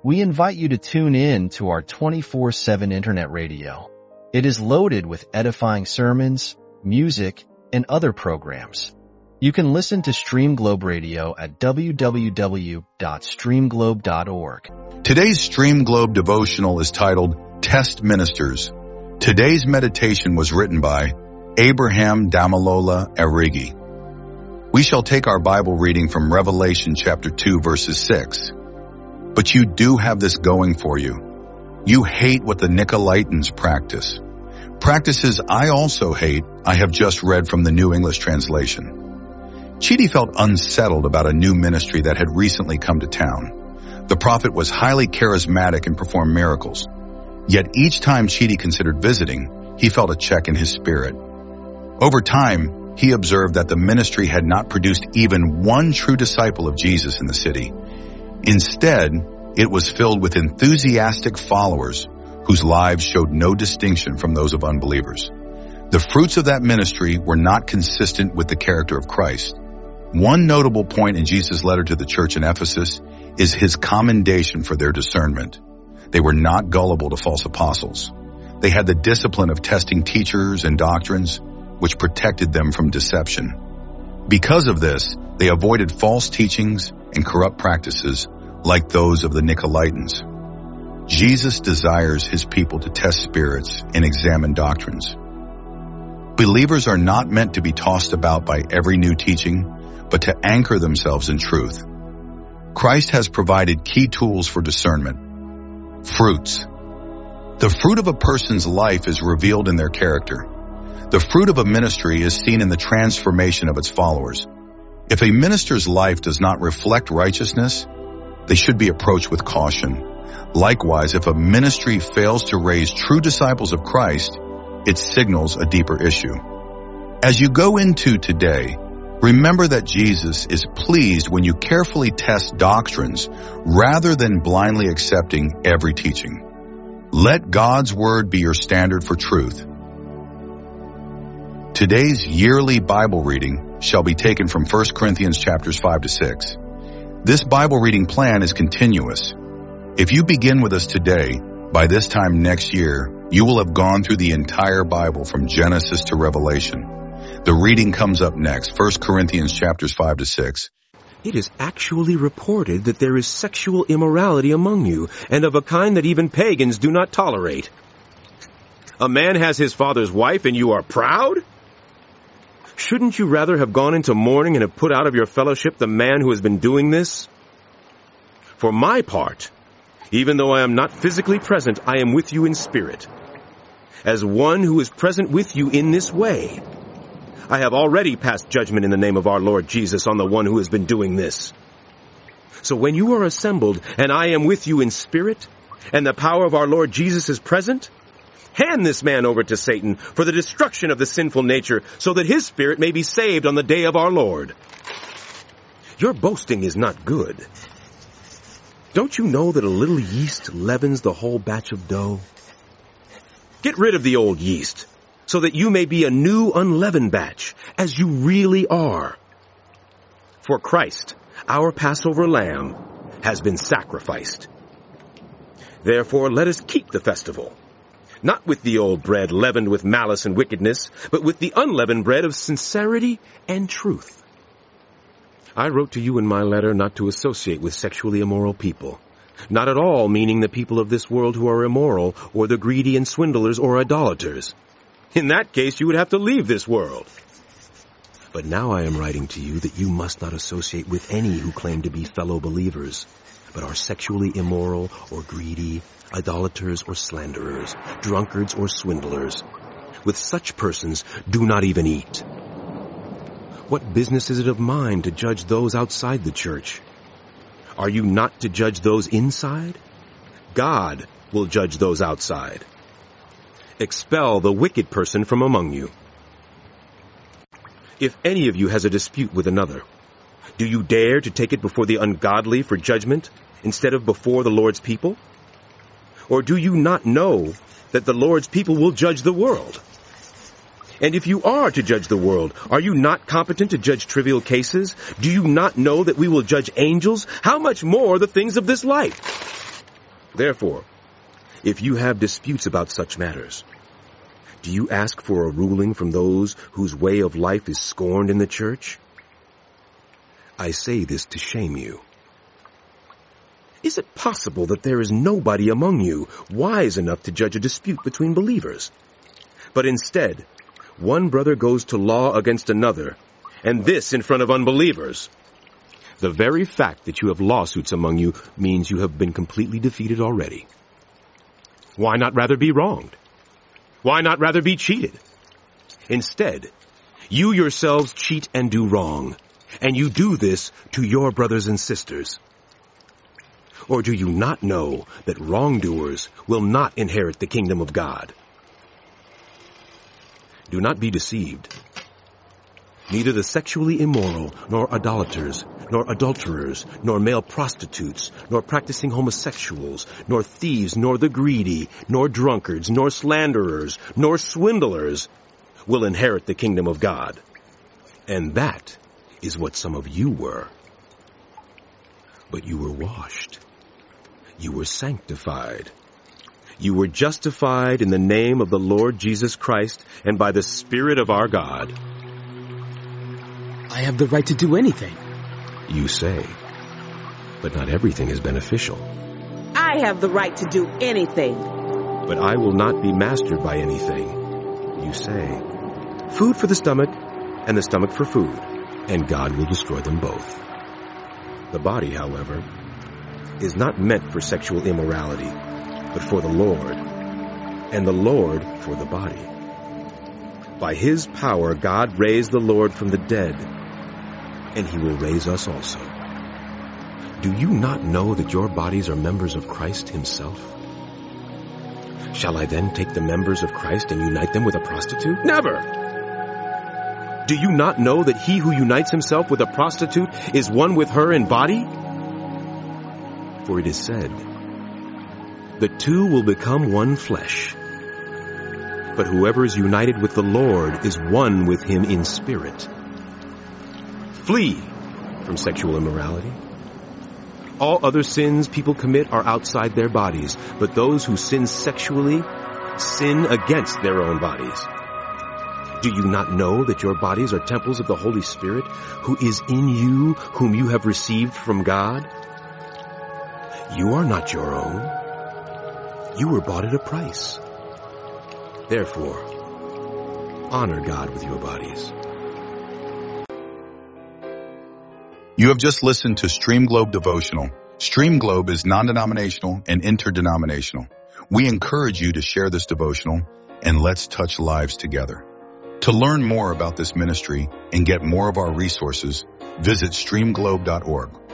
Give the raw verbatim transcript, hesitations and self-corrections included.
We invite you to tune in to our twenty-four seven internet radio. It is loaded with edifying sermons, music, and other programs. You can listen to Stream Globe Radio at w w w dot stream globe dot org. Today's Stream Globe devotional is titled Test Ministers. Today's meditation was written by Abraham Damalola Arigi. We shall take our Bible reading from Revelation chapter two, verses six. But you do have this going for you. You hate what the Nicolaitans practice. Practices I also hate, I have just read from the New English Translation. Chidi felt unsettled about a new ministry that had recently come to town. The prophet was highly charismatic and performed miracles. Yet each time Chidi considered visiting, he felt a check in his spirit. Over time, he observed that the ministry had not produced even one true disciple of Jesus in the city. Instead, it was filled with enthusiastic followers whose lives showed no distinction from those of unbelievers. The fruits of that ministry were not consistent with the character of Christ. One notable point in Jesus' letter to the church in Ephesus is his commendation for their discernment. They were not gullible to false apostles. They had the discipline of testing teachers and doctrines, which protected them from deception. Because of this, they avoided false teachings and corrupt practices like those of the Nicolaitans. Jesus desires his people to test spirits and examine doctrines. Believers are not meant to be tossed about by every new teaching, but to anchor themselves in truth. Christ has provided key tools for discernment. Fruits. The fruit of a person's life is revealed in their character. The fruit of a ministry is seen in the transformation of its followers. If a minister's life does not reflect righteousness, they should be approached with caution. Likewise, if a ministry fails to raise true disciples of Christ, it signals a deeper issue. As you go into today, remember that Jesus is pleased when you carefully test doctrines rather than blindly accepting every teaching. Let God's word be your standard for truth. Today's yearly Bible reading shall be taken from First Corinthians chapters five to six. This Bible reading plan is continuous. If you begin with us today, by this time next year, you will have gone through the entire Bible from Genesis to Revelation. The reading comes up next, First Corinthians chapters five to six. It is actually reported that there is sexual immorality among you, and of a kind that even pagans do not tolerate. A man has his father's wife, and you are proud? Shouldn't you rather have gone into mourning and have put out of your fellowship the man who has been doing this? For my part, even though I am not physically present, I am with you in spirit. As one who is present with you in this way, I have already passed judgment in the name of our Lord Jesus on the one who has been doing this. So when you are assembled, and I am with you in spirit, and the power of our Lord Jesus is present, hand this man over to Satan for the destruction of the sinful nature, so that his spirit may be saved on the day of our Lord. Your boasting is not good. Don't you know that a little yeast leavens the whole batch of dough? Get rid of the old yeast, so that you may be a new unleavened batch, as you really are. For Christ, our Passover lamb, has been sacrificed. Therefore, let us keep the festival, not with the old bread leavened with malice and wickedness, but with the unleavened bread of sincerity and truth. I wrote to you in my letter not to associate with sexually immoral people, not at all meaning the people of this world who are immoral, or the greedy and swindlers or idolaters. In that case, you would have to leave this world. But now I am writing to you that you must not associate with any who claim to be fellow believers, but are sexually immoral or greedy, idolaters or slanderers, drunkards or swindlers. With such persons, do not even eat. What business is it of mine to judge those outside the church? Are you not to judge those inside? God will judge those outside. Expel the wicked person from among you. If any of you has a dispute with another, do you dare to take it before the ungodly for judgment instead of before the Lord's people? Or do you not know that the Lord's people will judge the world? And if you are to judge the world, are you not competent to judge trivial cases? Do you not know that we will judge angels? How much more the things of this life? Therefore, if you have disputes about such matters, do you ask for a ruling from those whose way of life is scorned in the church? I say this to shame you. Is it possible that there is nobody among you wise enough to judge a dispute between believers? But instead, one brother goes to law against another, and this in front of unbelievers. The very fact that you have lawsuits among you means you have been completely defeated already. Why not rather be wronged? Why not rather be cheated? Instead, you yourselves cheat and do wrong, and you do this to your brothers and sisters. Or do you not know that wrongdoers will not inherit the kingdom of God? Do not be deceived. Neither the sexually immoral, nor idolaters, nor adulterers, nor male prostitutes, nor practicing homosexuals, nor thieves, nor the greedy, nor drunkards, nor slanderers, nor swindlers will inherit the kingdom of God. And that is what some of you were. But you were washed. You were sanctified. You were justified in the name of the Lord Jesus Christ and by the Spirit of our God. I have the right to do anything. You say, but not everything is beneficial. I have the right to do anything. But I will not be mastered by anything. You say, food for the stomach and the stomach for food, and God will destroy them both. The body, however, is not meant for sexual immorality, but for the Lord, and the Lord for the body. By his power God raised the Lord from the dead, and he will raise us also. Do you not know that your bodies are members of Christ himself? Shall I then take the members of Christ and unite them with a prostitute? Never! Do you not know that he who unites himself with a prostitute is one with her in body? For it is said, the two will become one flesh. But whoever is united with the Lord is one with him in spirit. Flee from sexual immorality. All other sins people commit are outside their bodies, but those who sin sexually sin against their own bodies. Do you not know that your bodies are temples of the Holy Spirit, who is in you, whom you have received from God? You are not your own. You were bought at a price. Therefore, honor God with your bodies. You have just listened to Stream Globe Devotional. Stream Globe is non-denominational and interdenominational. We encourage you to share this devotional and let's touch lives together. To learn more about this ministry and get more of our resources, visit stream globe dot org.